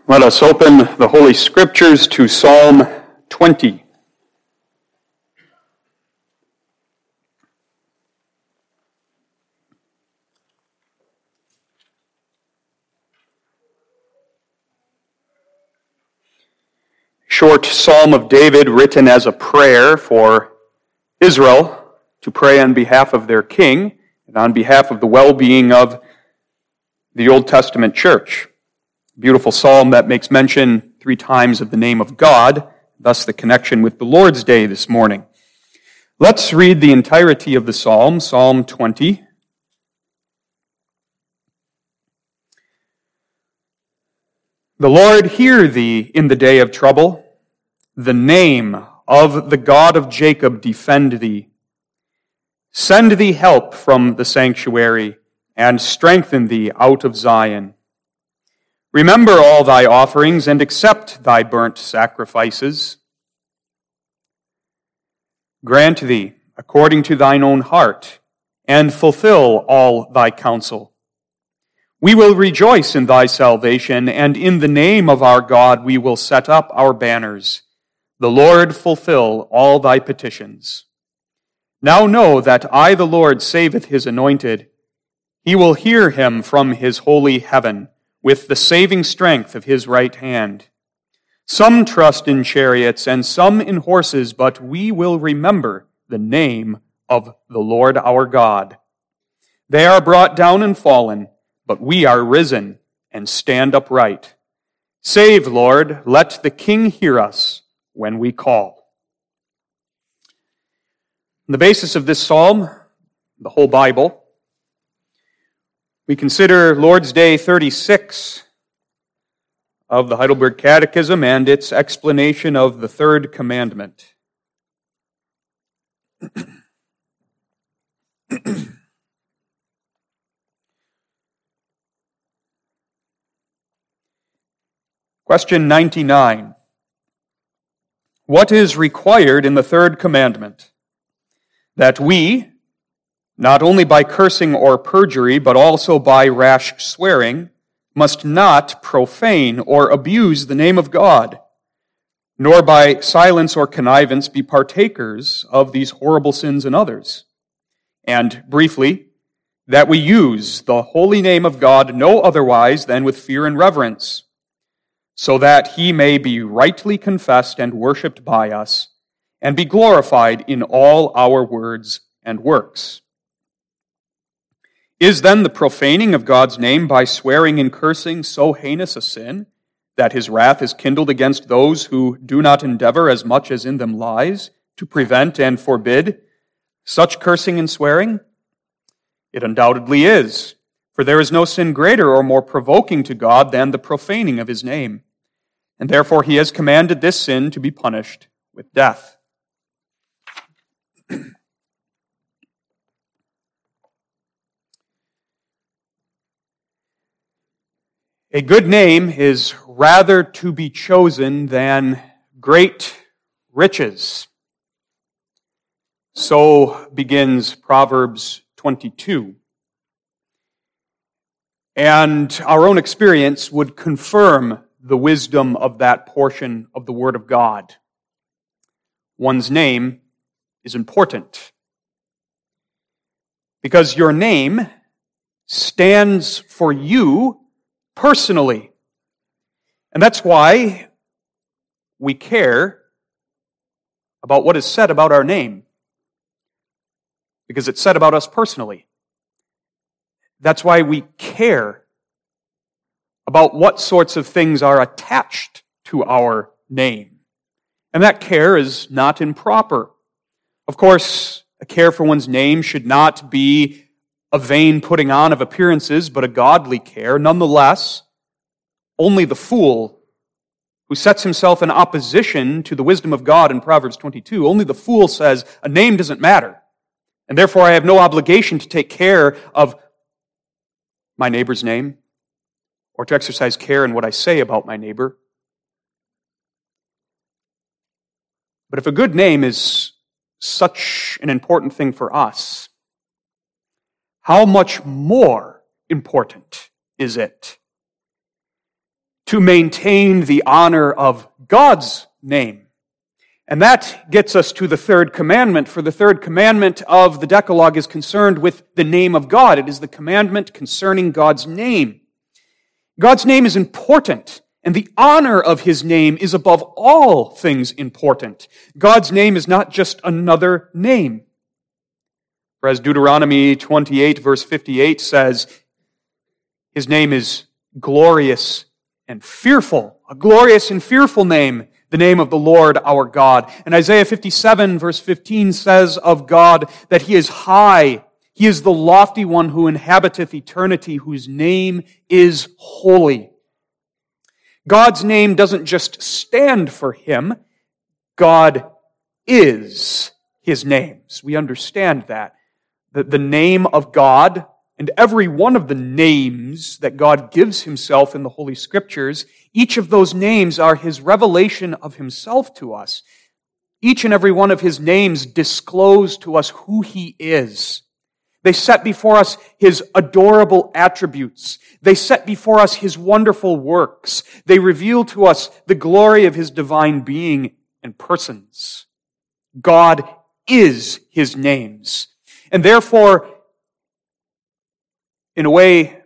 Let us open the Holy Scriptures to Psalm 20. Short Psalm of David written as a prayer for Israel to pray on behalf of their king and on behalf of the well-being of the Old Testament church. Beautiful psalm that makes mention 3 times of the name of God, thus the connection with the Lord's Day this morning. Let's read the entirety of the psalm, Psalm 20. The Lord hear thee in the day of trouble. The name of the God of Jacob defend thee. Send thee help from the sanctuary, and strengthen thee out of Zion. Remember all thy offerings, and accept thy burnt sacrifices. Grant thee according to thine own heart, and fulfill all thy counsel. We will rejoice in thy salvation, and in the name of our God we will set up our banners. The Lord fulfill all thy petitions. Now know that I, the Lord, saveth his anointed. He will hear him from his holy heaven, with the saving strength of his right hand. Some trust in chariots and some in horses, but we will remember the name of the Lord our God. They are brought down and fallen, but we are risen and stand upright. Save, Lord, let the King hear us when we call. On the basis of this psalm, the whole Bible, we consider Lord's Day 36 of the Heidelberg Catechism and its explanation of the third commandment. Question 99. What is required in the third commandment? That we, not only by cursing or perjury, but also by rash swearing, must not profane or abuse the name of God, nor by silence or connivance be partakers of these horrible sins in others. And briefly, that we use the holy name of God no otherwise than with fear and reverence, so that he may be rightly confessed and worshipped by us, and be glorified in all our words and works. Is then the profaning of God's name by swearing and cursing so heinous a sin that his wrath is kindled against those who do not endeavor as much as in them lies to prevent and forbid such cursing and swearing? It undoubtedly is, for there is no sin greater or more provoking to God than the profaning of his name, and therefore he has commanded this sin to be punished with death. A good name is rather to be chosen than great riches. So begins Proverbs 22. And our own experience would confirm the wisdom of that portion of the Word of God. One's name is important because your name stands for you personally. And that's why we care about what is said about our name, because it's said about us personally. That's why we care about what sorts of things are attached to our name. And that care is not improper. Of course, a care for one's name should not be a vain putting on of appearances, but a godly care. Nonetheless, only the fool who sets himself in opposition to the wisdom of God in Proverbs 22, only the fool says, a name doesn't matter, and therefore I have no obligation to take care of my neighbor's name, or to exercise care in what I say about my neighbor. But if a good name is such an important thing for us, how much more important is it to maintain the honor of God's name. And that gets us to the third commandment, for the third commandment of the Decalogue is concerned with the name of God. It is the commandment concerning God's name. God's name is important, and the honor of His name is above all things important. God's name is not just another name. For as Deuteronomy 28 verse 58 says, His name is glorious and fearful, a glorious and fearful name, the name of the Lord our God. And Isaiah 57 verse 15 says of God that He is high. He is the lofty one who inhabiteth eternity, whose name is holy. God's name doesn't just stand for Him. God is His names. We understand that. The name of God and every one of the names that God gives Himself in the Holy Scriptures, each of those names are His revelation of Himself to us. Each and every one of His names disclose to us who He is. They set before us His adorable attributes. They set before us His wonderful works. They reveal to us the glory of His divine being and persons. God is His names. And therefore, in a way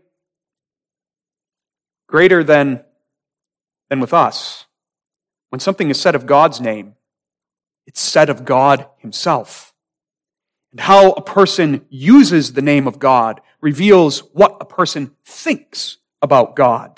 greater than with us, when something is said of God's name, it's said of God Himself. And how a person uses the name of God reveals what a person thinks about God.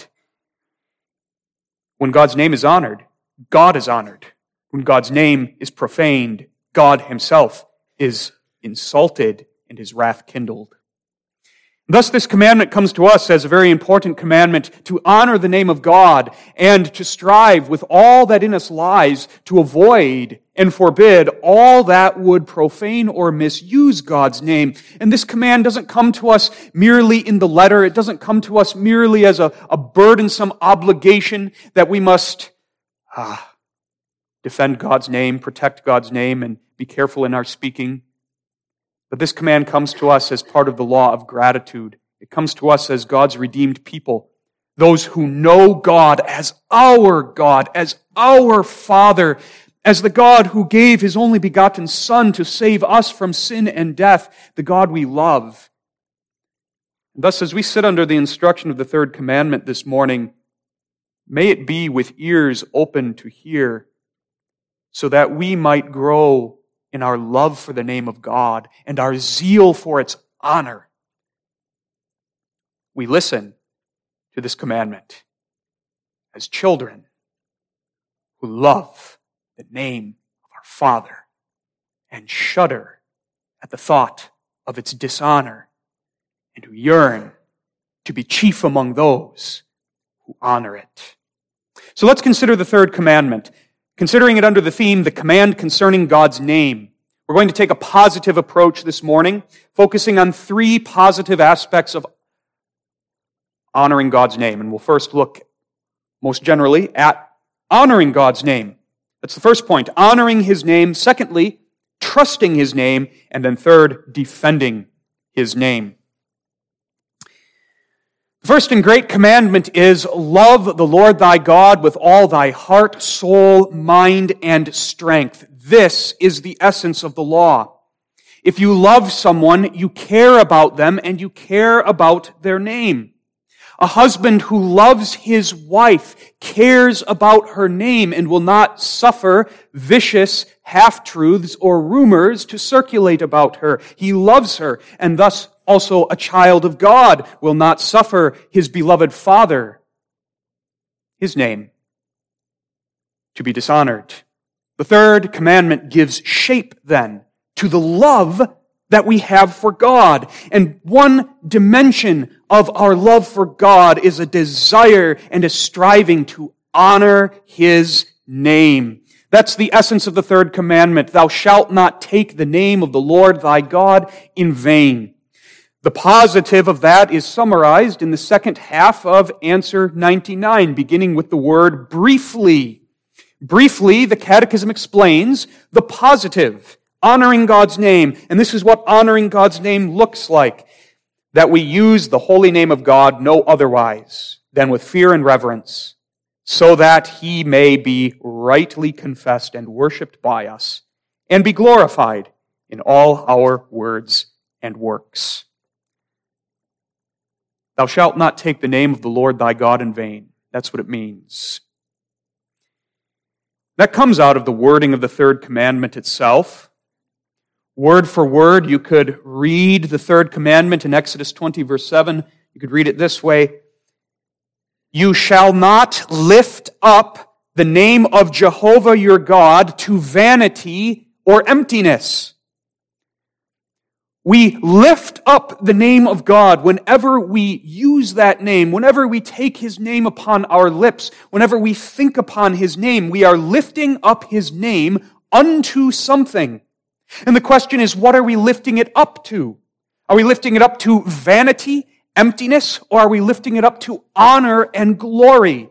When God's name is honored, God is honored. When God's name is profaned, God Himself is insulted and His wrath kindled. Thus, this commandment comes to us as a very important commandment to honor the name of God and to strive with all that in us lies to avoid and forbid all that would profane or misuse God's name. And this command doesn't come to us merely in the letter. It doesn't come to us merely as a burdensome obligation that we must defend God's name, protect God's name, and be careful in our speaking. But this command comes to us as part of the law of gratitude. It comes to us as God's redeemed people, those who know God as our Father, as the God who gave His only begotten Son to save us from sin and death, the God we love. And thus, as we sit under the instruction of the third commandment this morning, may it be with ears open to hear, so that we might grow in our love for the name of God and our zeal for its honor. We listen to this commandment as children who love the name of our Father and shudder at the thought of its dishonor and who yearn to be chief among those who honor it. So let's consider the third commandment. Considering it under the theme, the command concerning God's name. We're going to take a positive approach this morning, focusing on three positive aspects of honoring God's name. And we'll first look most generally at honoring God's name. That's the first point, honoring His name. Secondly, trusting His name. And then third, defending His name. The first and great commandment is love the Lord thy God with all thy heart, soul, mind, and strength. This is the essence of the law. If you love someone, you care about them and you care about their name. A husband who loves his wife cares about her name and will not suffer vicious half-truths or rumors to circulate about her. He loves her, and thus also a child of God will not suffer his beloved father, his name, to be dishonored. The third commandment gives shape, then, to the love that we have for God. And one dimension of our love for God is a desire and a striving to honor His name. That's the essence of the third commandment. Thou shalt not take the name of the Lord thy God in vain. The positive of that is summarized in the second half of answer 99, beginning with the word briefly. Briefly, the Catechism explains the positive, honoring God's name. And this is what honoring God's name looks like. That we use the holy name of God no otherwise than with fear and reverence, so that he may be rightly confessed and worshipped by us, and be glorified in all our words and works. Thou shalt not take the name of the Lord thy God in vain. That's what it means. That comes out of the wording of the third commandment itself. Word for word, you could read the third commandment in Exodus 20, verse 7. You could read it this way: You shall not lift up the name of Jehovah your God to vanity or emptiness. We lift up the name of God whenever we use that name, whenever we take His name upon our lips, whenever we think upon His name, we are lifting up His name unto something. And the question is, what are we lifting it up to? Are we lifting it up to vanity, emptiness, or are we lifting it up to honor and glory?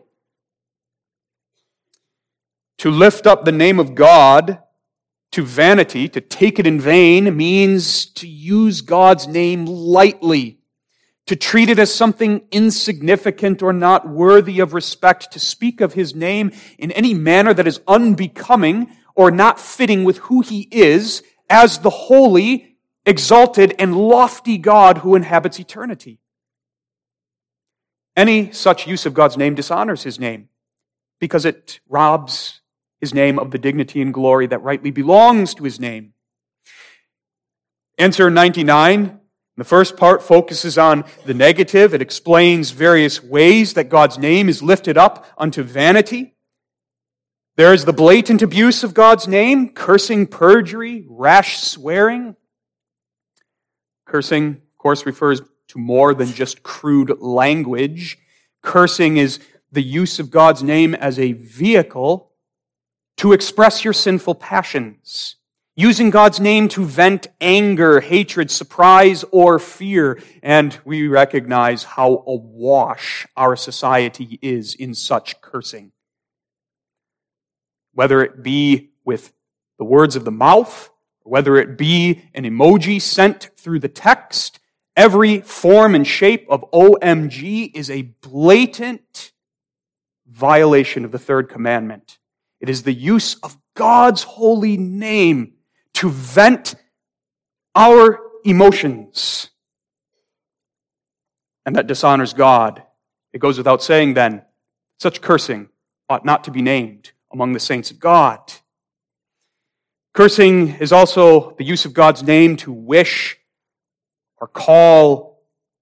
To lift up the name of God to vanity, to take it in vain, means to use God's name lightly, to treat it as something insignificant or not worthy of respect, to speak of His name in any manner that is unbecoming or not fitting with who He is as the holy, exalted, and lofty God who inhabits eternity. Any such use of God's name dishonors His name because it robs His name of the dignity and glory that rightly belongs to His name. Answer 99. The first part focuses on the negative. It explains various ways that God's name is lifted up unto vanity. There is the blatant abuse of God's name, cursing, perjury, rash swearing. Cursing, of course, refers to more than just crude language. Cursing is the use of God's name as a vehicle to express your sinful passions, using God's name to vent anger, hatred, surprise, or fear. And we recognize how awash our society is in such cursing. Whether it be with the words of the mouth, or whether it be an emoji sent through the text, every form and shape of OMG is a blatant violation of the third commandment. It is the use of God's holy name to vent our emotions. And that dishonors God. It goes without saying then, such cursing ought not to be named among the saints of God. Cursing is also the use of God's name to wish or call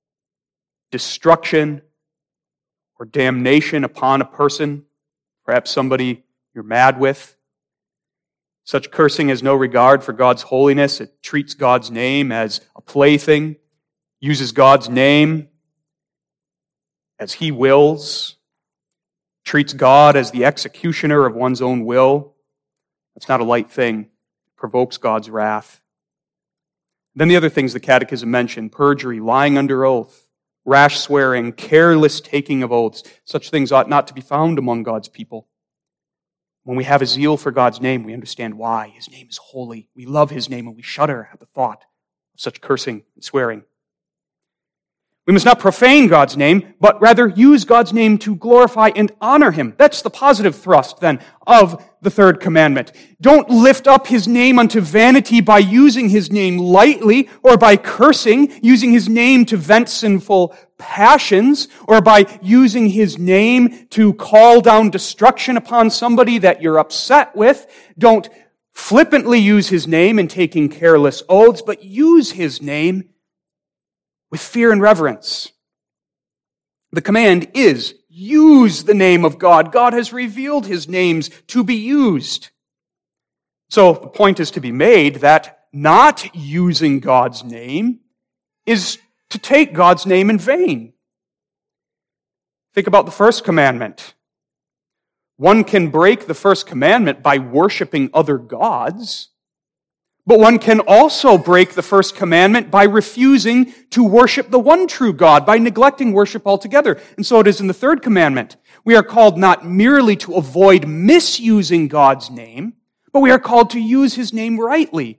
destruction or damnation upon a person, perhaps somebody you're mad with. Such cursing has no regard for God's holiness. It treats God's name as a plaything, uses God's name as He wills, treats God as the executioner of one's own will. That's not a light thing. It provokes God's wrath. Then the other things the Catechism mentioned: perjury, lying under oath, rash swearing, careless taking of oaths. Such things ought not to be found among God's people. When we have a zeal for God's name, we understand why. His name is holy. We love His name, and we shudder at the thought of such cursing and swearing. We must not profane God's name, but rather use God's name to glorify and honor Him. That's the positive thrust, then, of the third commandment. Don't lift up His name unto vanity by using His name lightly, or by cursing, using His name to vent sinful passions, or by using His name to call down destruction upon somebody that you're upset with. Don't flippantly use His name in taking careless oaths, but use His name with fear and reverence. The command is, use the name of God. God has revealed His names to be used. So the point is to be made that not using God's name is to take God's name in vain. Think about the first commandment. One can break the first commandment by worshiping other gods, but one can also break the first commandment by refusing to worship the one true God, by neglecting worship altogether. And so it is in the third commandment. We are called not merely to avoid misusing God's name, but we are called to use His name rightly.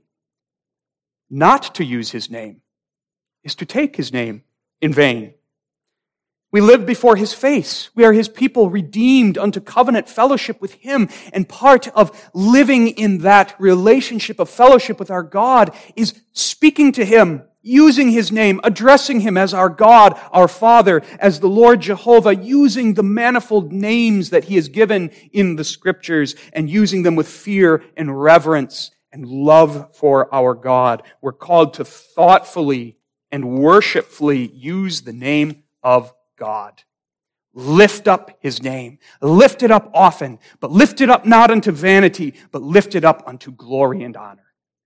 Not to use His name is to take His name in vain. We live before His face. We are His people, redeemed unto covenant fellowship with Him. And part of living in that relationship of fellowship with our God is speaking to Him, using His name, addressing Him as our God, our Father, as the Lord Jehovah, using the manifold names that He has given in the Scriptures and using them with fear and reverence and love for our God. We're called to thoughtfully and worshipfully use the name of God. Lift up His name. Lift it up often, but lift it up not unto vanity, but lift it up unto glory and honor.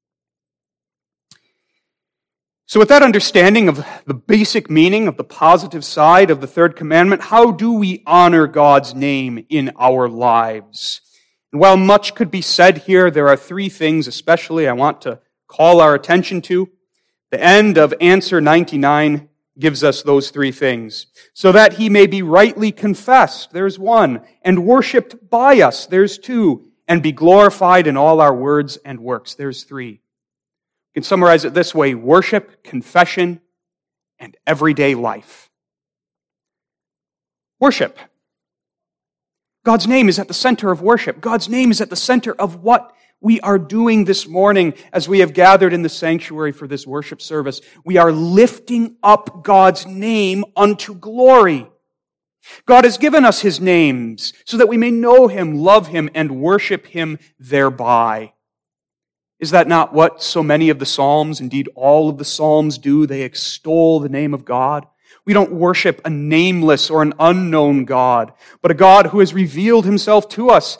So with that understanding of the basic meaning of the positive side of the third commandment, how do we honor God's name in our lives? And while much could be said here, there are three things especially I want to call our attention to. The end of answer 99 gives us those three things. So that He may be rightly confessed, there's one, and worshipped by us, there's two, and be glorified in all our words and works, there's three. You can summarize it this way: worship, confession, and everyday life. Worship. God's name is at the center of worship. God's name is at the center of what we are doing this morning as we have gathered in the sanctuary for this worship service. We are lifting up God's name unto glory. God has given us His names so that we may know Him, love Him, and worship Him thereby. Is that not what so many of the Psalms, indeed all of the Psalms do? They extol the name of God. We don't worship a nameless or an unknown God, but a God who has revealed Himself to us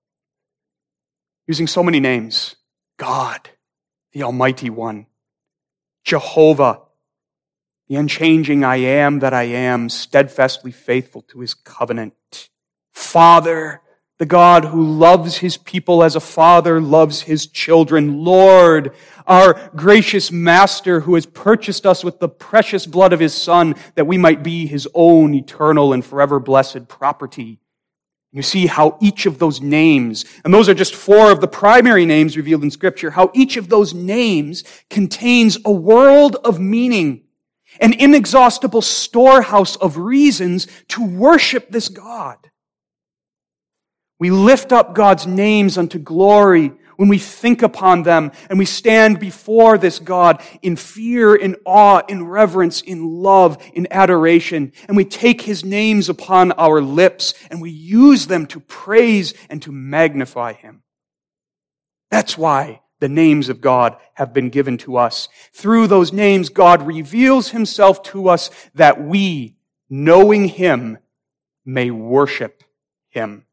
using so many names. God, the Almighty One. Jehovah, the unchanging I am that I am, steadfastly faithful to His covenant. Father, the God who loves His people as a father loves His children. Lord, our gracious Master who has purchased us with the precious blood of His Son that we might be His own eternal and forever blessed property. You see how each of those names, and those are just four of the primary names revealed in Scripture, how each of those names contains a world of meaning, an inexhaustible storehouse of reasons to worship this God. We lift up God's names unto glory when we think upon them and we stand before this God in fear, in awe, in reverence, in love, in adoration. And we take His names upon our lips and we use them to praise and to magnify Him. That's why the names of God have been given to us. Through those names, God reveals Himself to us that we, knowing Him, may worship Him.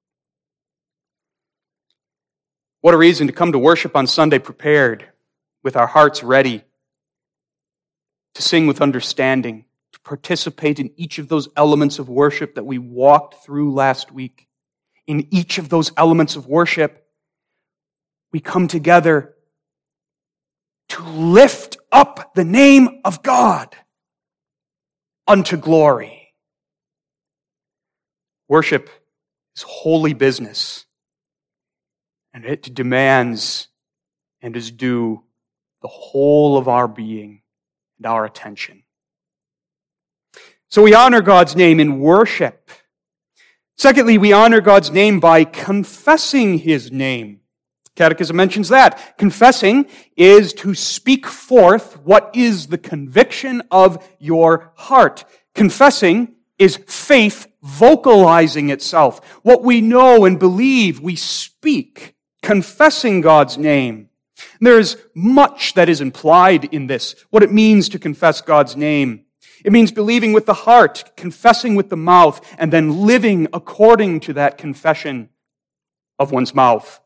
What a reason to come to worship on Sunday prepared, with our hearts ready, to sing with understanding, to participate in each of those elements of worship that we walked through last week. In each of those elements of worship, we come together to lift up the name of God unto glory. Worship is holy business. And it demands and is due the whole of our being and our attention. So we honor God's name in worship. Secondly, we honor God's name by confessing His name. Catechism mentions that. Confessing is to speak forth what is the conviction of your heart. Confessing is faith vocalizing itself. What we know and believe, we speak. Confessing God's name. There's much that is implied in this, what it means to confess God's name. It means believing with the heart, confessing with the mouth, and then living according to that confession of one's mouth.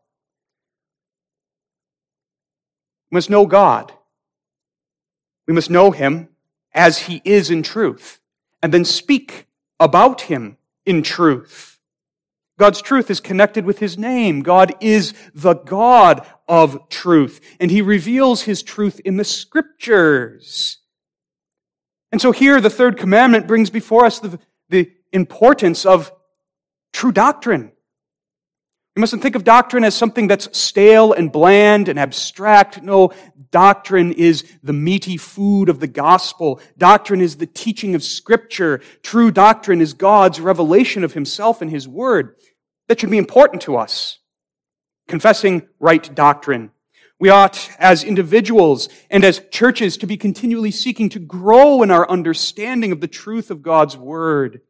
We must know God. We must know Him as He is in truth, and then speak about Him in truth. God's truth is connected with His name. God is the God of truth, and He reveals His truth in the Scriptures. And so here the third commandment brings before us the importance of true doctrine. We We mustn't think of doctrine as something that's stale and bland and abstract. No, doctrine is the meaty food of the gospel. Doctrine is the teaching of Scripture. True doctrine is God's revelation of Himself and His Word. That should be important to us. Confessing right doctrine. We ought, as individuals and as churches, to be continually seeking to grow in our understanding of the truth of God's Word.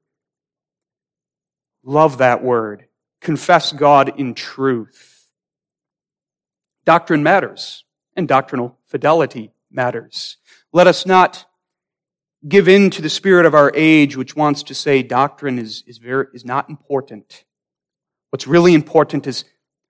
Love that Word. Confess God in truth. Doctrine matters, and doctrinal fidelity matters. Let us not give in to the spirit of our age, which wants to say doctrine is not important. What's really important is,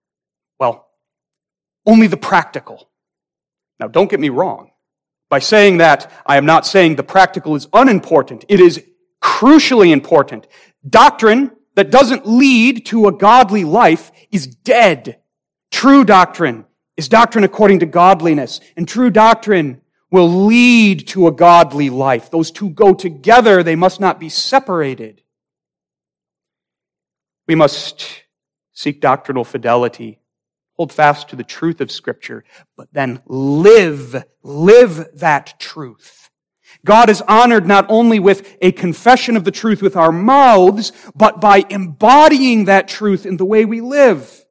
only the practical. Now, don't get me wrong. By saying that, I am not saying the practical is unimportant. It is crucially important. Doctrine that doesn't lead to a godly life is dead. True doctrine is doctrine according to godliness, and true doctrine will lead to a godly life. Those two go together. They must not be separated. We must seek doctrinal fidelity, hold fast to the truth of Scripture, but then live that truth. God is honored not only with a confession of the truth with our mouths, but by embodying that truth in the way we live.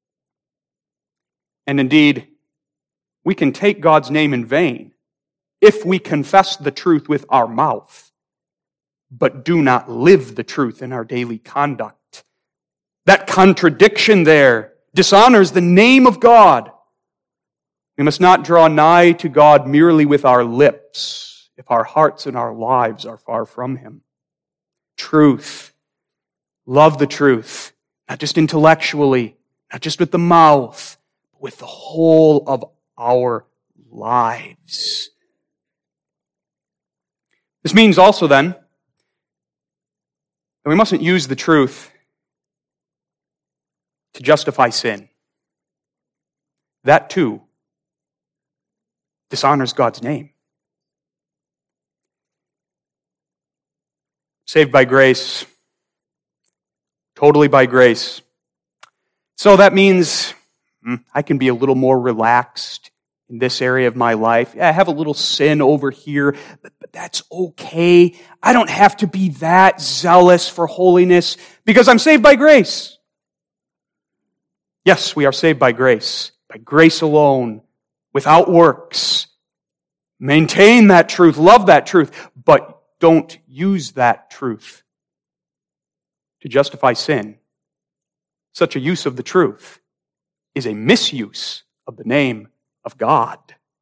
And indeed, we can take God's name in vain if we confess the truth with our mouth, but do not live the truth in our daily conduct. That contradiction there dishonors the name of God. We must not draw nigh to God merely with our lips if our hearts and our lives are far from Him. Truth. Love the truth. Not just intellectually, not just with the mouth, but with the whole of our lives. This means also then that we mustn't use the truth to justify sin. That too dishonors God's name. Saved by grace, totally by grace. So that means I can be a little more relaxed in this area of my life. Yeah, I have a little sin over here, but that's okay. I don't have to be that zealous for holiness because I'm saved by grace. Yes, we are saved by grace alone, without works. Maintain that truth, love that truth, but don't use that truth to justify sin. Such a use of the truth is a misuse of the name of God.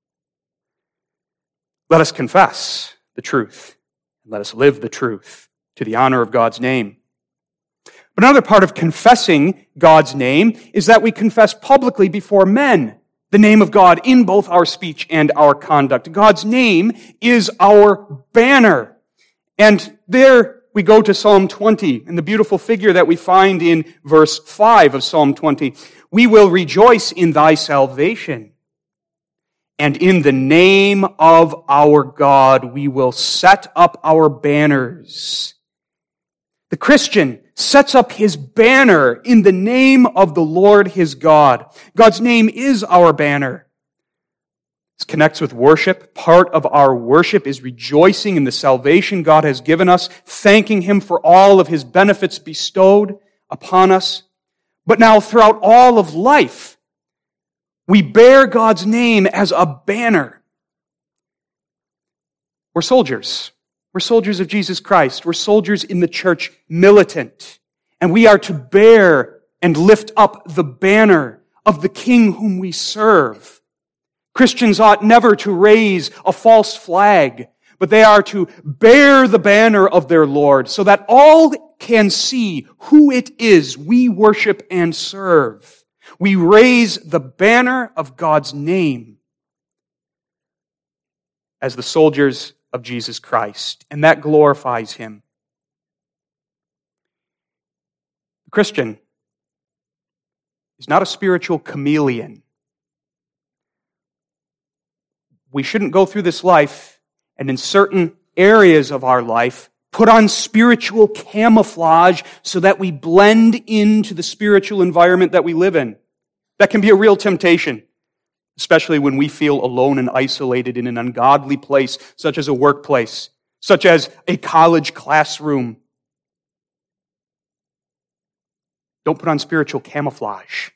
Let us confess the truth, and let us live the truth to the honor of God's name. But another part of confessing God's name is that we confess publicly before men the name of God in both our speech and our conduct. God's name is our banner. And there we go to Psalm 20 and the beautiful figure that we find in verse 5 of Psalm 20. We will rejoice in thy salvation, and in the name of our God we will set up our banners. The Christian sets up his banner in the name of the Lord his God. God's name is our banner. This connects with worship. Part of our worship is rejoicing in the salvation God has given us, thanking Him for all of His benefits bestowed upon us. But now throughout all of life, we bear God's name as a banner. We're soldiers. We're soldiers of Jesus Christ. We're soldiers in the church militant. And we are to bear and lift up the banner of the King whom we serve. Christians ought never to raise a false flag, but they are to bear the banner of their Lord so that all can see who it is we worship and serve. We raise the banner of God's name as the soldiers of Jesus Christ, and that glorifies Him. The Christian is not a spiritual chameleon. We shouldn't go through this life and in certain areas of our life put on spiritual camouflage so that we blend into the spiritual environment that we live in. That can be a real temptation, especially when we feel alone and isolated in an ungodly place, such as a workplace, such as a college classroom. Don't put on spiritual camouflage.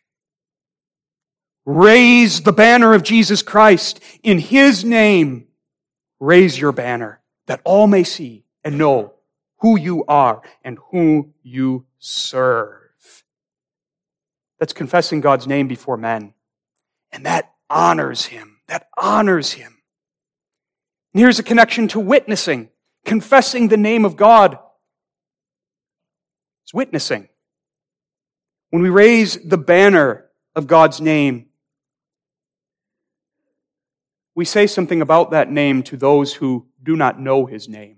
Raise the banner of Jesus Christ. In His name, raise your banner that all may see and know who you are and who you serve. That's confessing God's name before men. And that honors Him. That honors Him. And here's a connection to witnessing. Confessing the name of God. It's witnessing. When we raise the banner of God's name, we say something about that name to those who do not know His name.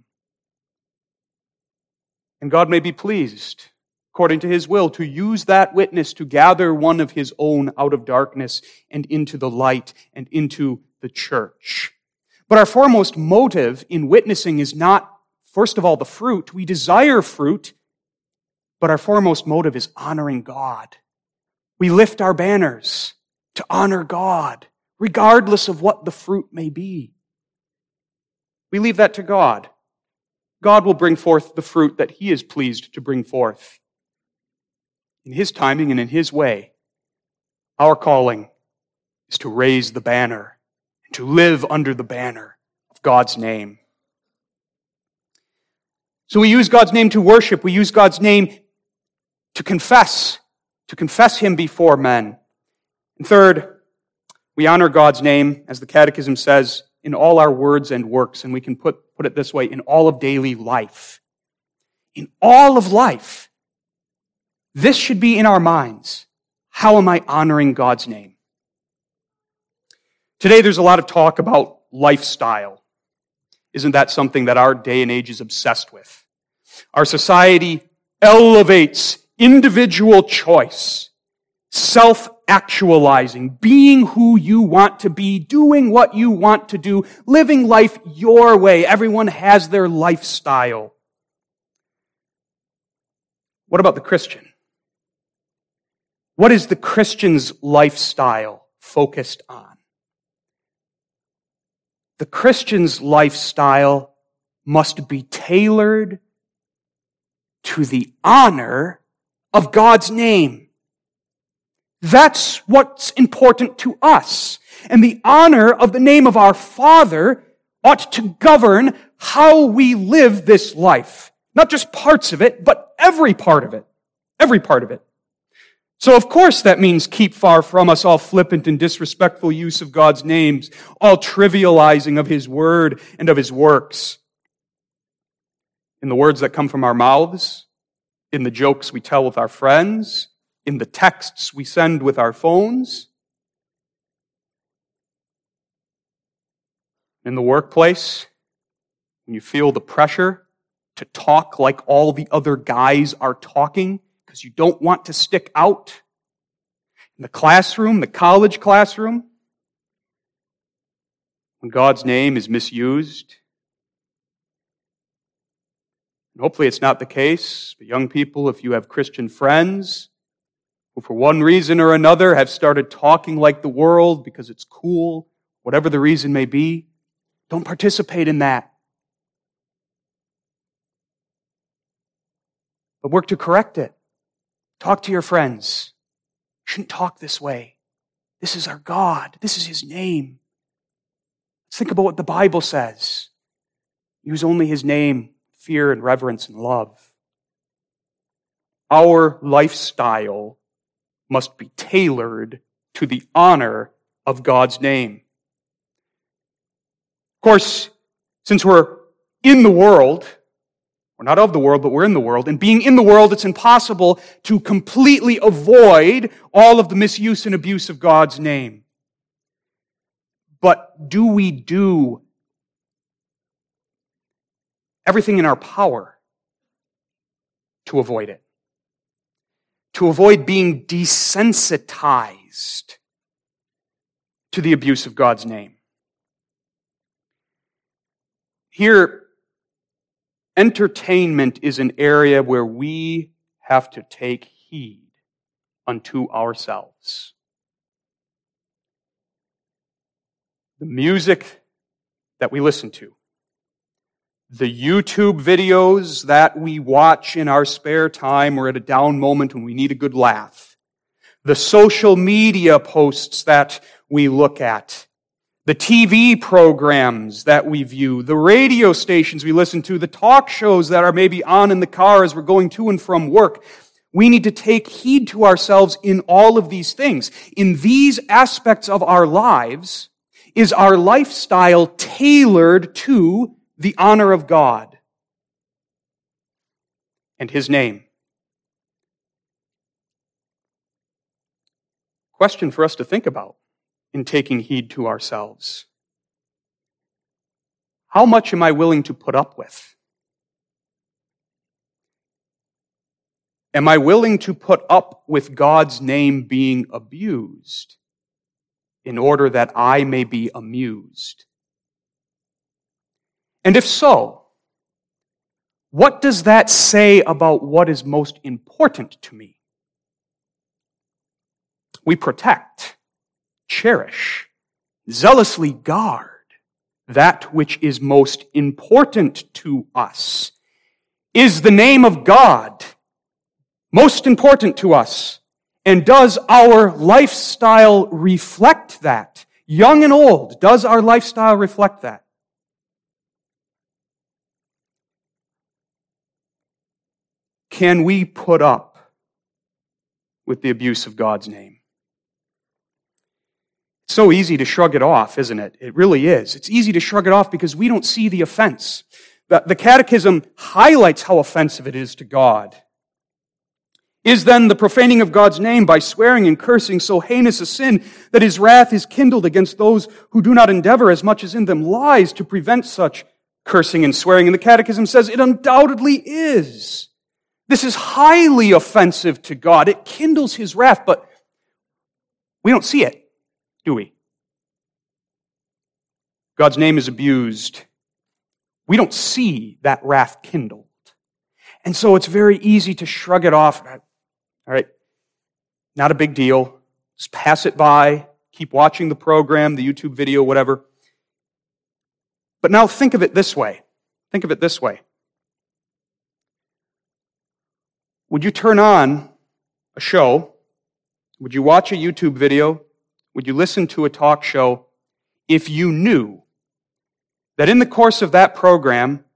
And God may be pleased, according to His will, to use that witness to gather one of His own out of darkness and into the light and into the church. But our foremost motive in witnessing is not, first of all, the fruit. We desire fruit, but our foremost motive is honoring God. We lift our banners to honor God, regardless of what the fruit may be. We leave that to God. God will bring forth the fruit that He is pleased to bring forth. In His timing and in His way, our calling is to raise the banner and to live under the banner of God's name. So we use God's name to worship. We use God's name to confess Him before men. And third, we honor God's name, as the Catechism says, in all our words and works. And we can put it this way, in all of daily life. In all of life. This should be in our minds. How am I honoring God's name? Today there's a lot of talk about lifestyle. Isn't that something that our day and age is obsessed with? Our society elevates individual choice, self-actualizing, being who you want to be, doing what you want to do, living life your way. Everyone has their lifestyle. What about the Christian? What is the Christian's lifestyle focused on? The Christian's lifestyle must be tailored to the honor of God's name. That's what's important to us. And the honor of the name of our Father ought to govern how we live this life. Not just parts of it, but every part of it. Every part of it. So of course that means keep far from us all flippant and disrespectful use of God's names, all trivializing of His word and of His works. In the words that come from our mouths, in the jokes we tell with our friends, in the texts we send with our phones, in the workplace, when you feel the pressure to talk like all the other guys are talking because you don't want to stick out, in the classroom, the college classroom, when God's name is misused. And hopefully it's not the case, but young people, if you have Christian friends who for one reason or another have started talking like the world because it's cool, whatever the reason may be, don't participate in that. But work to correct it. Talk to your friends. You shouldn't talk this way. This is our God. This is His name. Let's think about what the Bible says. Use only His name, fear and reverence and love. Our lifestyle must be tailored to the honor of God's name. Of course, since we're in the world, we're not of the world, but we're in the world. And being in the world, it's impossible to completely avoid all of the misuse and abuse of God's name. But do we do everything in our power to avoid it? To avoid being desensitized to the abuse of God's name? Here, entertainment is an area where we have to take heed unto ourselves. The music that we listen to, the YouTube videos that we watch in our spare time or at a down moment when we need a good laugh, the social media posts that we look at, the TV programs that we view, the radio stations we listen to, the talk shows that are maybe on in the car as we're going to and from work. We need to take heed to ourselves in all of these things. In these aspects of our lives, is our lifestyle tailored to the honor of God and His name? Question for us to think about in taking heed to ourselves. How much am I willing to put up with? Am I willing to put up with God's name being abused in order that I may be amused? And if so, what does that say about what is most important to me? We protect, cherish, zealously guard that which is most important to us. Is the name of God most important to us? And does our lifestyle reflect that? Young and old, does our lifestyle reflect that? Can we put up with the abuse of God's name? It's so easy to shrug it off, isn't it? It really is. It's easy to shrug it off because we don't see the offense. The Catechism highlights how offensive it is to God. Is then the profaning of God's name by swearing and cursing so heinous a sin that His wrath is kindled against those who do not endeavor as much as in them lies to prevent such cursing and swearing? And the Catechism says it undoubtedly is. This is highly offensive to God. It kindles His wrath, but we don't see it, do we? God's name is abused. We don't see that wrath kindled. And so it's very easy to shrug it off. All right, not a big deal. Just pass it by. Keep watching the program, the YouTube video, whatever. But now think of it this way. Think of it this way. Would you turn on a show? Would you watch a YouTube video? Would you listen to a talk show if you knew that in the course of that program,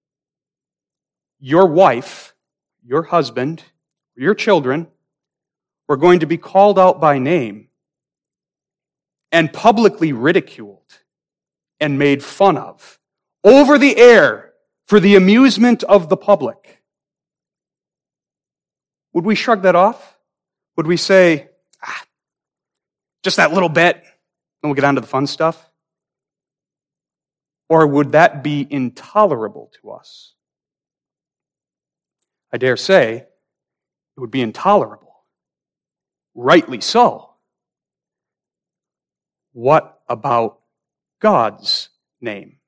your wife, your husband, your children were going to be called out by name and publicly ridiculed and made fun of over the air for the amusement of the public? Would we shrug that off? Would we say, just that little bit, and we'll get on to the fun stuff? Or would that be intolerable to us? I dare say it would be intolerable. Rightly so. What about God's name?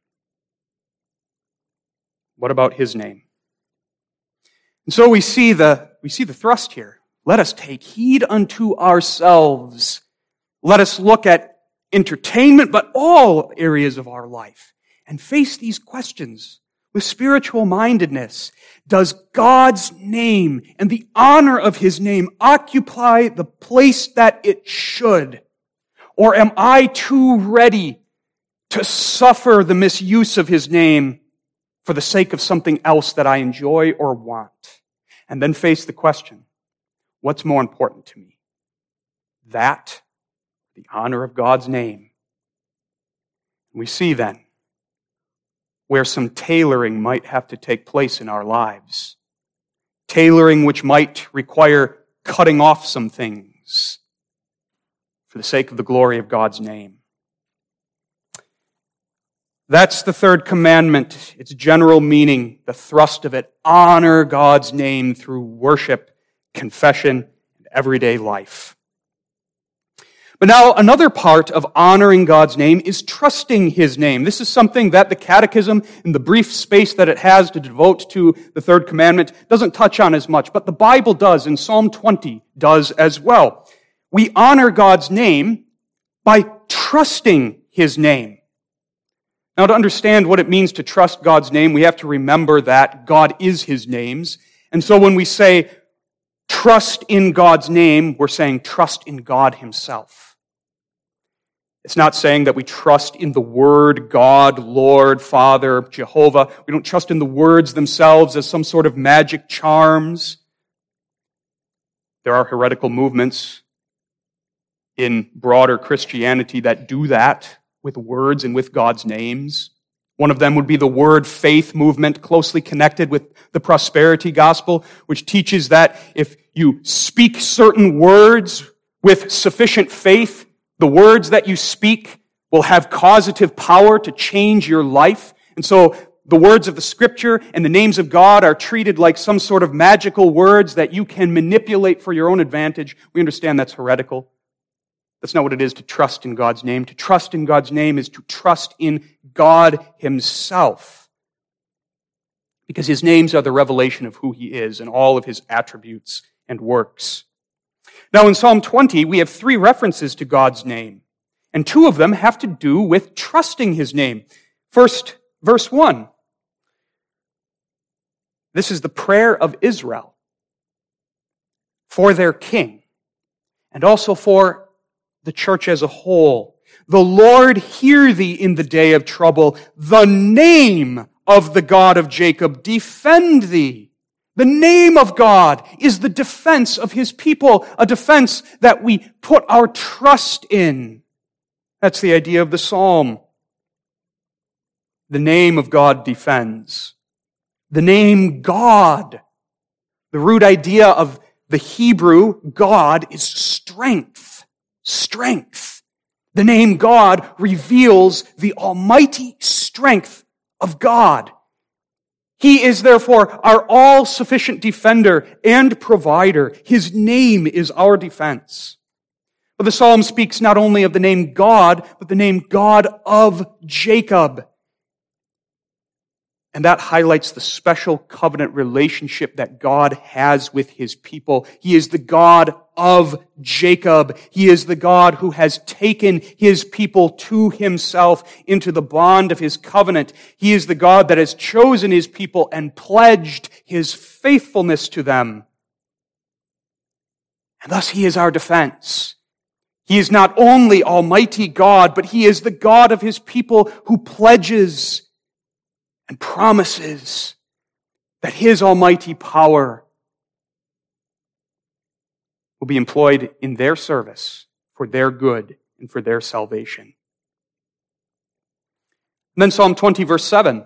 What about His name? And so we see the thrust here. Let us take heed unto ourselves. Let us look at entertainment, but all areas of our life, and face these questions with spiritual mindedness. Does God's name and the honor of His name occupy the place that it should? Or am I too ready to suffer the misuse of His name for the sake of something else that I enjoy or want? And then face the question, what's more important to me? That, the honor of God's name. We see then where some tailoring might have to take place in our lives. Tailoring which might require cutting off some things for the sake of the glory of God's name. That's the third commandment. Its general meaning, the thrust of it. Honor God's name through worship, confession, and everyday life. But now another part of honoring God's name is trusting His name. This is something that the Catechism, in the brief space that it has to devote to the third commandment, doesn't touch on as much, but the Bible does, and Psalm 20 does as well. We honor God's name by trusting His name. Now, to understand what it means to trust God's name, we have to remember that God is His names. And so when we say trust in God's name, we're saying trust in God Himself. It's not saying that we trust in the word God, Lord, Father, Jehovah. We don't trust in the words themselves as some sort of magic charms. There are heretical movements in broader Christianity that do that with words and with God's names. One of them would be the Word Faith movement, closely connected with the prosperity gospel, which teaches that if you speak certain words with sufficient faith, the words that you speak will have causative power to change your life. And so the words of the Scripture and the names of God are treated like some sort of magical words that you can manipulate for your own advantage. We understand that's heretical. That's not what it is to trust in God's name. To trust in God's name is to trust in God Himself. Because His names are the revelation of who He is and all of His attributes and works. Now in Psalm 20, we have 3 references to God's name, and 2 of them have to do with trusting His name. First, verse 1. This is the prayer of Israel for their king, and also for the church as a whole. The Lord hear thee in the day of trouble. The name of the God of Jacob defend thee. The name of God is the defense of His people, a defense that we put our trust in. That's the idea of the psalm. The name of God defends. The name God, the root idea of the Hebrew God, is strength. Strength. The name God reveals the almighty strength of God. He is therefore our all-sufficient defender and provider. His name is our defense. But the psalm speaks not only of the name God, but the name God of Jacob. And that highlights the special covenant relationship that God has with His people. He is the God of Jacob. He is the God who has taken His people to Himself into the bond of His covenant. He is the God that has chosen His people and pledged His faithfulness to them. And thus He is our defense. He is not only Almighty God, but He is the God of His people who pledges and promises that His almighty power will be employed in their service for their good and for their salvation. And then Psalm 20, verse 7.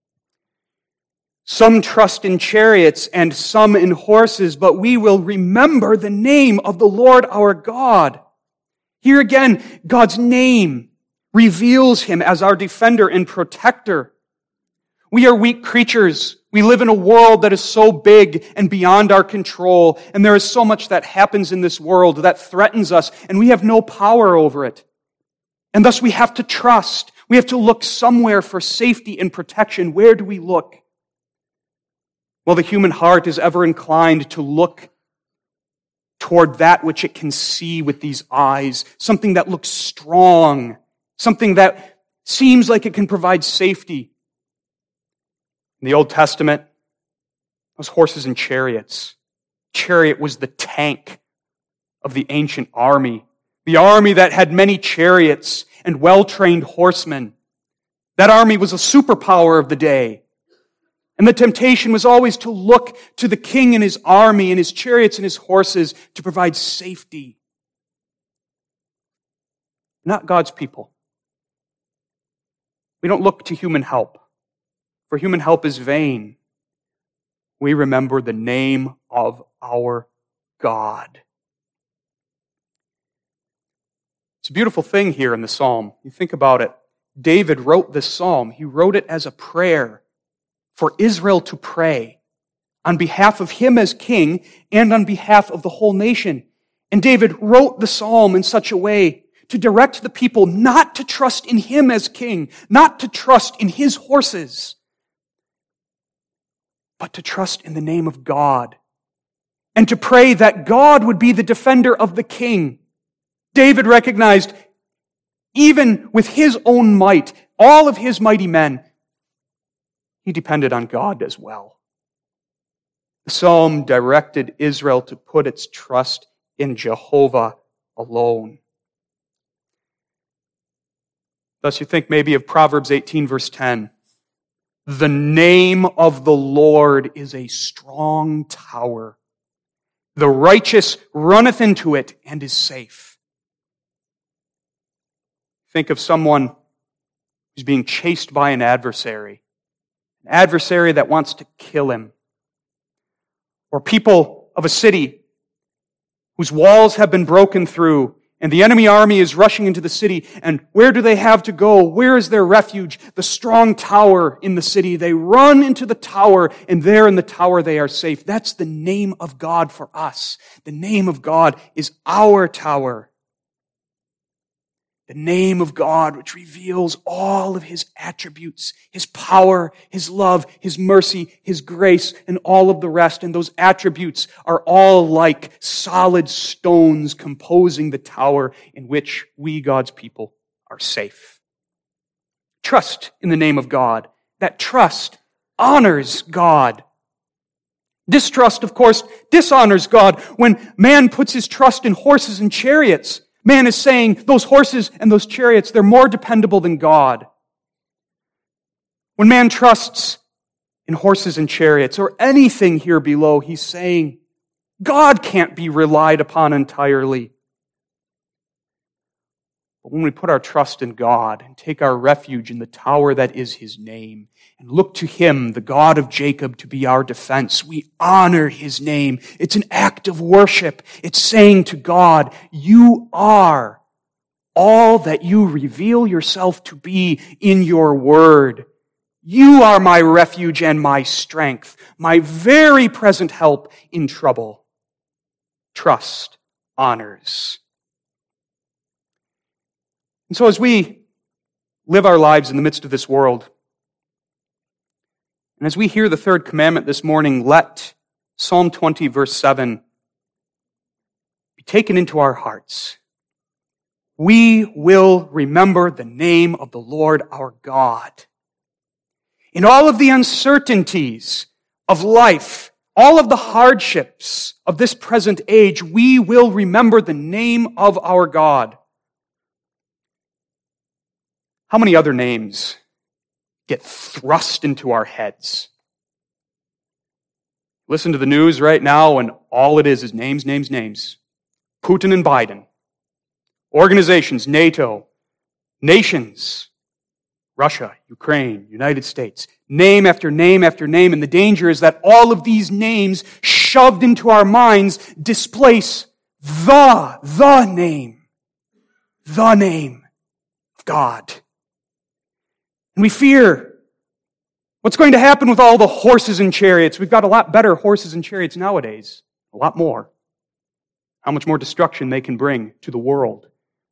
Some trust in chariots and some in horses, but we will remember the name of the Lord our God. Here again, God's name reveals Him as our defender and protector. We are weak creatures. We live in a world that is so big and beyond our control, and there is so much that happens in this world that threatens us, and we have no power over it. And thus we have to trust. We have to look somewhere for safety and protection. Where do we look? Well, the human heart is ever inclined to look toward that which it can see with these eyes, something that looks strong, something that seems like it can provide safety. In the Old Testament, those horses and chariots. Chariot was the tank of the ancient army. The army that had many chariots and well-trained horsemen. That army was a superpower of the day. And the temptation was always to look to the king and his army and his chariots and his horses to provide safety. Not God's people. We don't look to human help, for human help is vain. We remember the name of our God. It's a beautiful thing here in the psalm. You think about it. David wrote this psalm. He wrote it as a prayer for Israel to pray on behalf of him as king and on behalf of the whole nation. And David wrote the psalm in such a way to direct the people not to trust in him as king, not to trust in his horses, but to trust in the name of God and to pray that God would be the defender of the king. David recognized, even with his own might, all of his mighty men, he depended on God as well. The psalm directed Israel to put its trust in Jehovah alone. Thus you think maybe of Proverbs 18, verse 10. The name of the Lord is a strong tower. The righteous runneth into it and is safe. Think of someone who's being chased by an adversary that wants to kill him. Or people of a city whose walls have been broken through, and the enemy army is rushing into the city, and where do they have to go? Where is their refuge? The strong tower in the city. They run into the tower, and there in the tower they are safe. That's the name of God for us. The name of God is our tower. The name of God, which reveals all of his attributes, his power, his love, his mercy, his grace, and all of the rest. And those attributes are all like solid stones composing the tower in which we, God's people, are safe. Trust in the name of God. That trust honors God. Distrust, of course, dishonors God. When man puts his trust in horses and chariots, man is saying those horses and those chariots, they're more dependable than God. When man trusts in horses and chariots or anything here below, he's saying God can't be relied upon entirely. But when we put our trust in God and take our refuge in the tower that is his name and look to him, the God of Jacob, to be our defense, we honor his name. It's an act of worship. It's saying to God, you are all that you reveal yourself to be in your word. You are my refuge and my strength, my very present help in trouble. Trust honors. And so as we live our lives in the midst of this world, and as we hear the third commandment this morning, let Psalm 20, verse 7 be taken into our hearts. We will remember the name of the Lord our God. In all of the uncertainties of life, all of the hardships of this present age, we will remember the name of our God. How many other names get thrust into our heads? Listen to the news right now, and all it is names, names, names. Putin and Biden. Organizations, NATO. Nations. Russia, Ukraine, United States. Name after name after name, and the danger is that all of these names shoved into our minds displace the name of God. And we fear what's going to happen with all the horses and chariots. We've got a lot better horses and chariots nowadays. A lot more. How much more destruction they can bring to the world.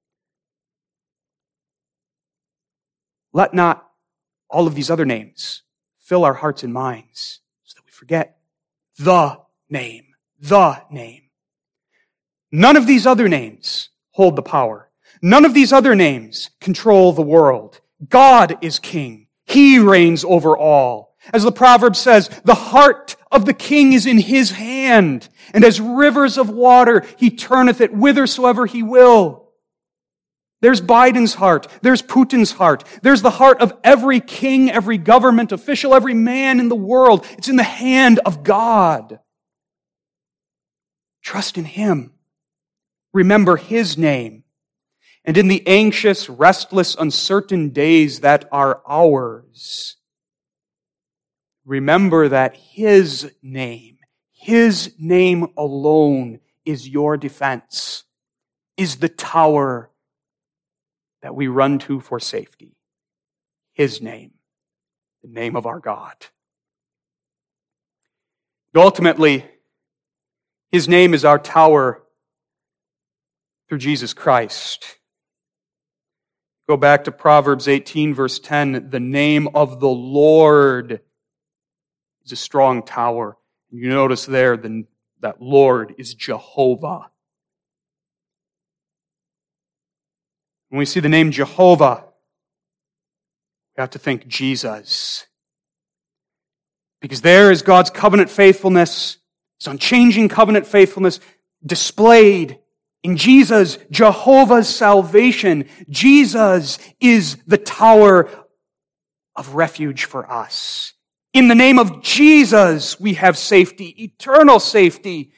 Let not all of these other names fill our hearts and minds so that we forget the name. The name. None of these other names hold the power. None of these other names control the world. God is king. He reigns over all. As the proverb says, the heart of the king is in his hand, and as rivers of water, he turneth it whithersoever he will. There's Biden's heart. There's Putin's heart. There's the heart of every king, every government official, every man in the world. It's in the hand of God. Trust in him. Remember his name. And in the anxious, restless, uncertain days that are ours, remember that his name alone is your defense, is the tower that we run to for safety. His name, the name of our God. Ultimately, his name is our tower through Jesus Christ. Go back to Proverbs 18, verse 10. The name of the Lord is a strong tower. You notice there that Lord is Jehovah. When we see the name Jehovah, we have to think Jesus. Because there is God's covenant faithfulness, His unchanging covenant faithfulness displayed in Jesus, Jehovah's salvation. Jesus is the tower of refuge for us. In the name of Jesus, we have safety, eternal safety.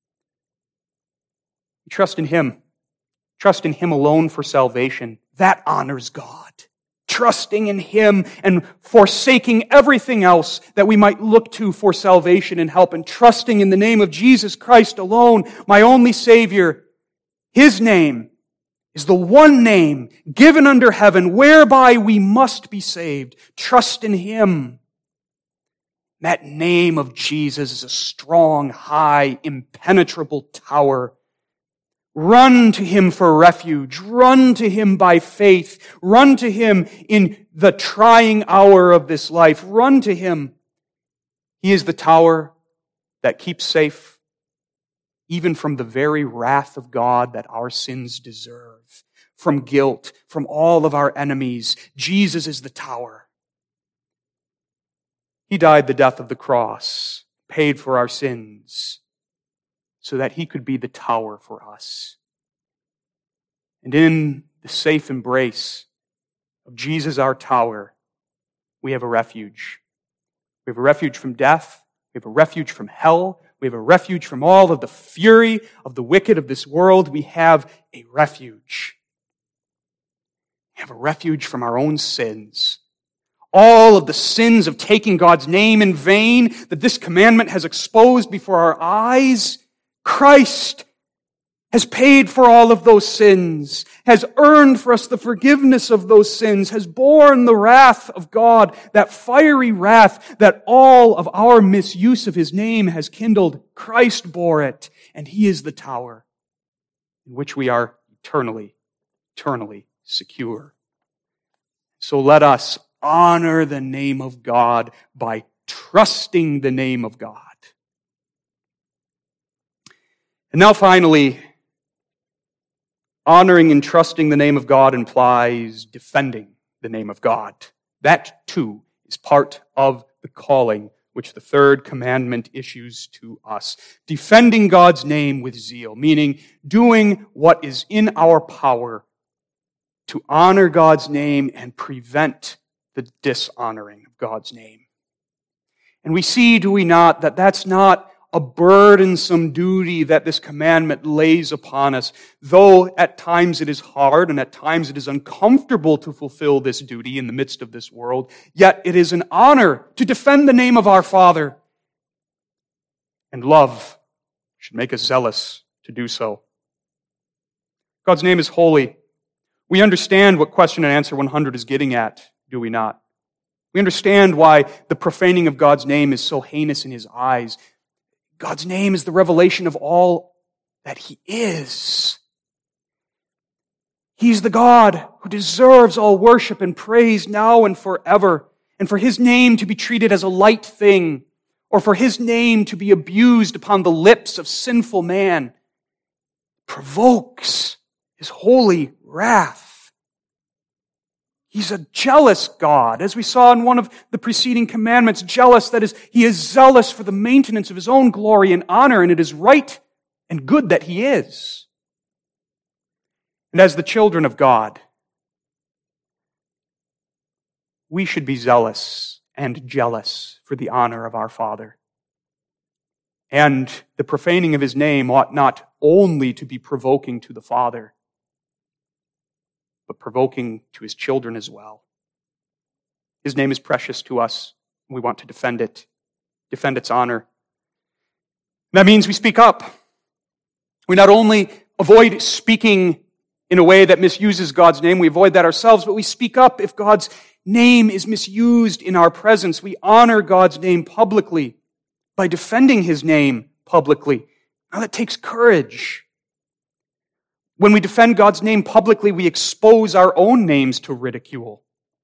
Trust in Him. Trust in Him alone for salvation. That honors God. Trusting in Him and forsaking everything else that we might look to for salvation and help, and trusting in the name of Jesus Christ alone, my only Savior. His name is the one name given under heaven whereby we must be saved. Trust in Him. That name of Jesus is a strong, high, impenetrable tower. Run to Him for refuge. Run to Him by faith. Run to Him in the trying hour of this life. Run to Him. He is the tower that keeps safe even from the very wrath of God that our sins deserve, from guilt, from all of our enemies. Jesus is the tower. He died the death of the cross, paid for our sins, so that He could be the tower for us. And in the safe embrace of Jesus, our tower, we have a refuge. We have a refuge from death. We have a refuge from hell. We have a refuge from all of the fury of the wicked of this world. We have a refuge. We have a refuge from our own sins. All of the sins of taking God's name in vain that this commandment has exposed before our eyes. Christ has paid for all of those sins, has earned for us the forgiveness of those sins, has borne the wrath of God, that fiery wrath that all of our misuse of His name has kindled. Christ bore it, and He is the tower in which we are eternally secure. So let us honor the name of God by trusting the name of God. And now finally, honoring and trusting the name of God implies defending the name of God. That too is part of the calling which the third commandment issues to us. Defending God's name with zeal, meaning doing what is in our power to honor God's name and prevent the dishonoring of God's name. And we see, do we not, that that's not a burdensome duty that this commandment lays upon us. Though at times it is hard and at times it is uncomfortable to fulfill this duty in the midst of this world, yet it is an honor to defend the name of our Father. And love should make us zealous to do so. God's name is holy. We understand what question and answer 100 is getting at, do we not? We understand why the profaning of God's name is so heinous in His eyes. God's name is the revelation of all that He is. He's the God who deserves all worship and praise now and forever. And for His name to be treated as a light thing, or for His name to be abused upon the lips of sinful man, provokes His holy wrath. He's a jealous God, as we saw in one of the preceding commandments, jealous, that is, He is zealous for the maintenance of His own glory and honor, and it is right and good that He is. And as the children of God, we should be zealous and jealous for the honor of our Father. And the profaning of His name ought not only to be provoking to the Father, but provoking to His children as well. His name is precious to us. We want to defend it, defend its honor. That means we speak up. We not only avoid speaking in a way that misuses God's name, we avoid that ourselves, but we speak up if God's name is misused in our presence. We honor God's name publicly by defending His name publicly. Now that takes courage. When we defend God's name publicly, we expose our own names to ridicule.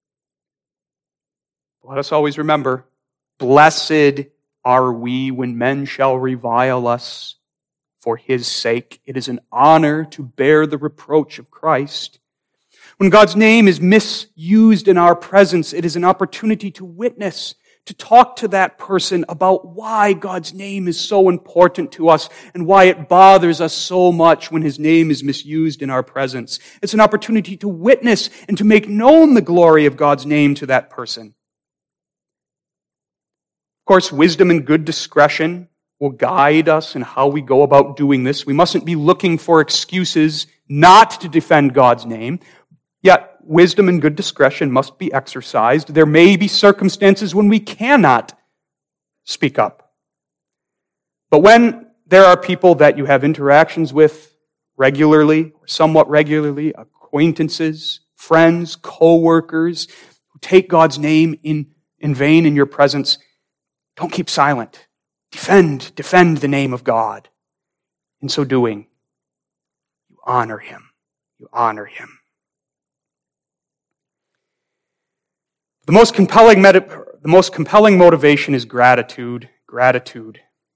Let us always remember, blessed are we when men shall revile us for his sake. It is an honor to bear the reproach of Christ. When God's name is misused in our presence, it is an opportunity to witness, to talk to that person about why God's name is so important to us and why it bothers us so much when his name is misused in our presence. It's an opportunity to witness and to make known the glory of God's name to that person. Of course, wisdom and good discretion will guide us in how we go about doing this. We mustn't be looking for excuses not to defend God's name. Yet, wisdom and good discretion must be exercised. There may be circumstances when we cannot speak up. But when there are people that you have interactions with regularly, or somewhat regularly, acquaintances, friends, co-workers, who take God's name in vain in your presence, don't keep silent. Defend the name of God. In so doing, you honor him. You honor him. The most compelling motivation is gratitude. Gratitude.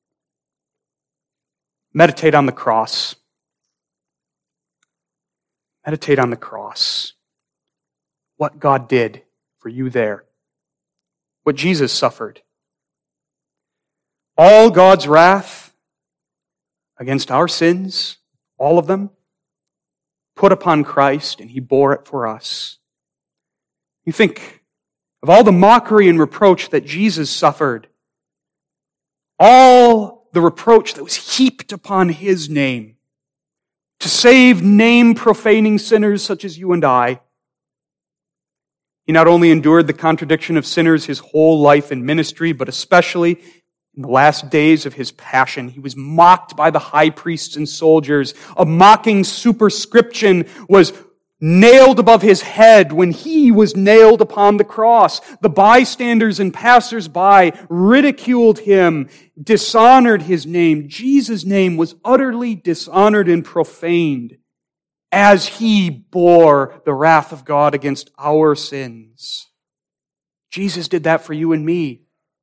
Meditate on the cross. Meditate on the cross. What God did for you there. What Jesus suffered. All God's wrath against our sins, all of them, put upon Christ, and he bore it for us. You think of all the mockery and reproach that Jesus suffered, all the reproach that was heaped upon his name to save name-profaning sinners such as you and I. He not only endured the contradiction of sinners his whole life and ministry, but especially in the last days of his passion. He was mocked by the high priests and soldiers. A mocking superscription was nailed above his head when he was nailed upon the cross. The bystanders and passers-by ridiculed him, dishonored his name. Jesus' name was utterly dishonored and profaned as he bore the wrath of God against our sins. Jesus did that for you and me,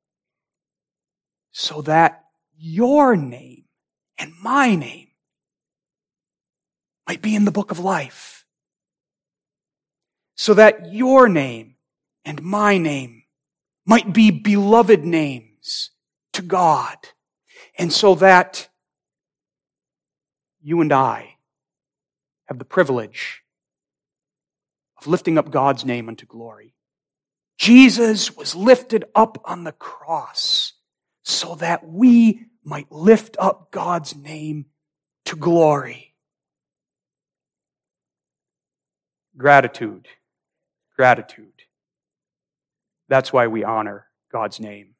so that your name and my name might be in the book of life. So that your name and my name might be beloved names to God. And so that you and I have the privilege of lifting up God's name unto glory. Jesus was lifted up on the cross so that we might lift up God's name to glory. Gratitude. Gratitude. That's why we honor God's name.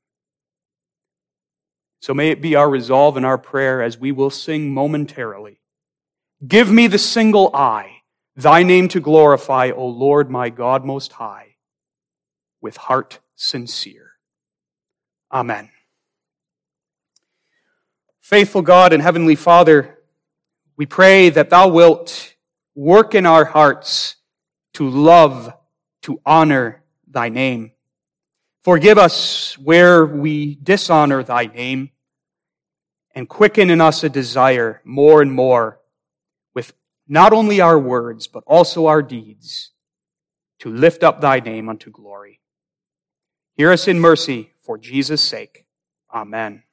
So may it be our resolve and our prayer as we will sing momentarily. Give me the single eye, thy name to glorify, O Lord my God most high, with heart sincere. Amen. Faithful God and Heavenly Father, we pray that thou wilt work in our hearts to love, to honor thy name. Forgive us where we dishonor thy name, and quicken in us a desire more and more with not only our words, but also our deeds, to lift up thy name unto glory. Hear us in mercy for Jesus' sake. Amen.